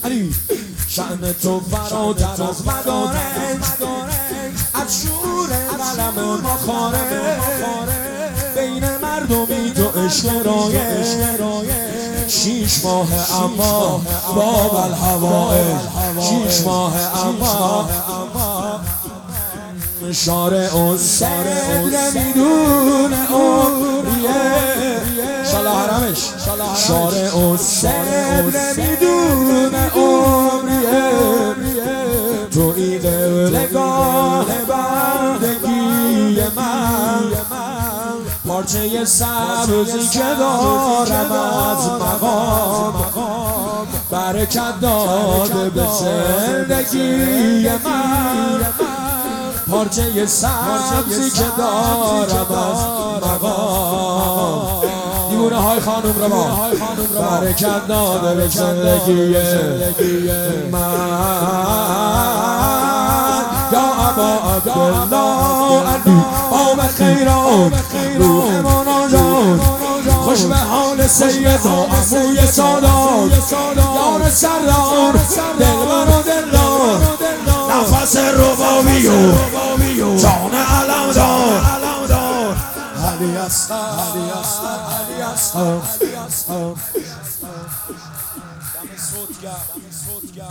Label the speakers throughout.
Speaker 1: علی شأن تو فراتر از مدارج، از شور قلم ما خارج، بین مردمی تو عشق رایج، 6 ماه اما باب الهوائج، 6 ماه اما شارع و صدر میدون عمریه، شالا حرمش شارع و صدر میدون عمریه، تو ای قبلگاه بندگی من، پارچه سبزی که دارم از مقام، برکت داده به زندگی من، پارچه سبزی که دارم از مقام، دیوونه های خانم رو با برکت داده به زندگی من. یا ابا عبدالله علی آب خیران روح مناجات، خوش به حال سید و عفوی سادات، یار سردار دلبر و دلدار، نفس ربابی و جان علمدار، علی اصغر علی اصغر دم صوتگر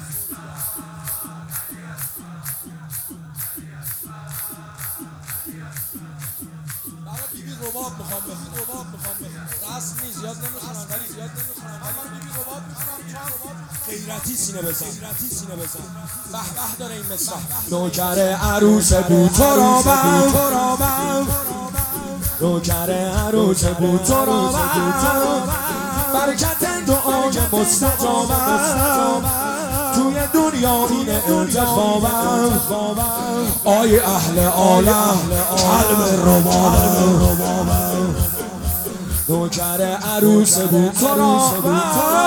Speaker 1: رباب میخوام بخونم، رسم نیست، زیاد نمیخونم ولی من بیبی رباب میخونم، غیرتی سینه بزن به به داره این مثل نوکر عروس بود تو را بم، نوکر عروس بود تو را بم، برکت دعای مستجابم، توی دنیا این انتخابم، آی اهل عالم قلب ربابم، نوکر عروس بود تو را بم،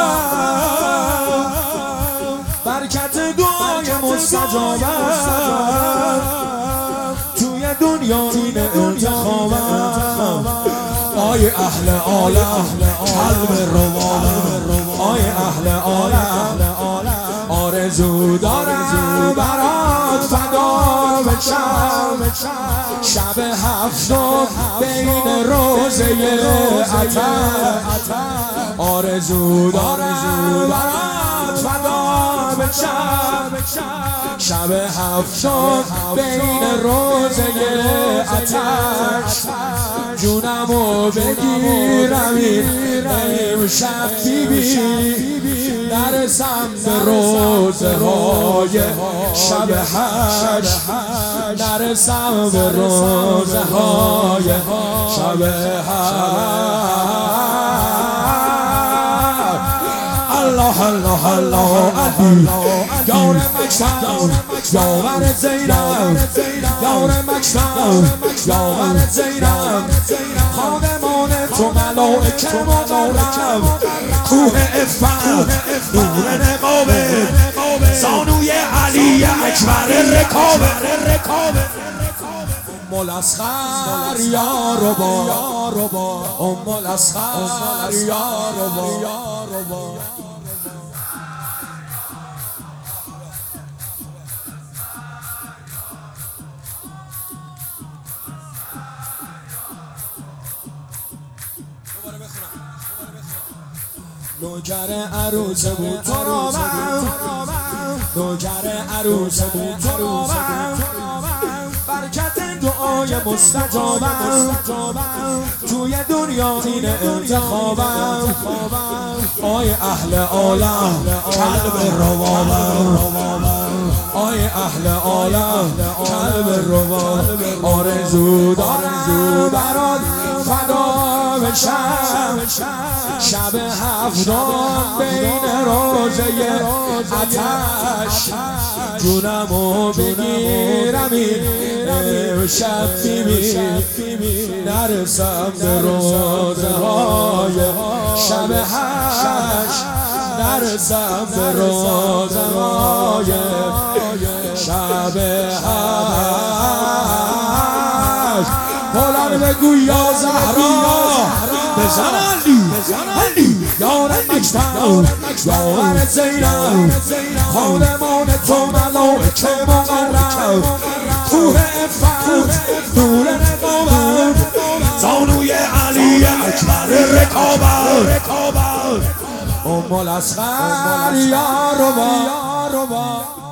Speaker 1: برکت دعای مستجابم، توی دنیا این انتخابم، آی اهل عالم قلب ربابم، آی اهل عالم آرزو دارم برات فدا بشم، شب هفتم بین روزه عطر، آرزو دارم برات فدا بشم، شب هفتم بین روزه عطر، جونمو بگیرم امشب بیبی، نرسم به روزه های شب حج، نرسم به روزه های شب حج. الله الله الله علی یار مکتب یاور زینب، یار مکتب یاور زینب، خادمان تو ملائکه مقرب، کوه عفت نور نقابه، زانوی علی اکبر رکابه، ام الاصغر یا ربا، ام الاصغر یا ربا. نوکر عروس بود تو را بم، نوکر عروس بود تو را بم، برکت دعای مستجابم، توی دنیا این انتخابم، آی اهل عالم قلب ربابم، آی اهل عالم قلب ربابم، آرزو دارم برات فدا بشم، شب هفتم بین روزه عطش، جونمو بگیرم امشب بیبی، نرسم به روزه های شب حج، نرسم به روزه های شب حج. بلند بگو یا زهرا بزن علی یار مکتب یاور زینب خانمان تو ملائک مقرب کوه افت نور رقابت زانوی علی اکبر رقابت ام الاصغر یا ربا